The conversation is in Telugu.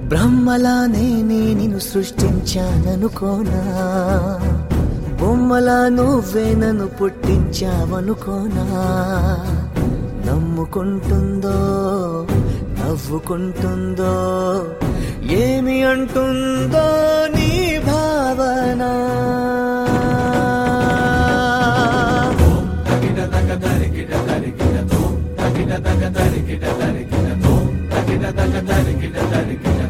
బ్రహ్మలానే నిన్ను సృష్టించాననుకోనా, బొమ్మలా నువ్వే నన్ను పుట్టించావనుకోనా. నమ్ముకుంటుందో నవ్వుకుంటుందో ఏమి అంటుందో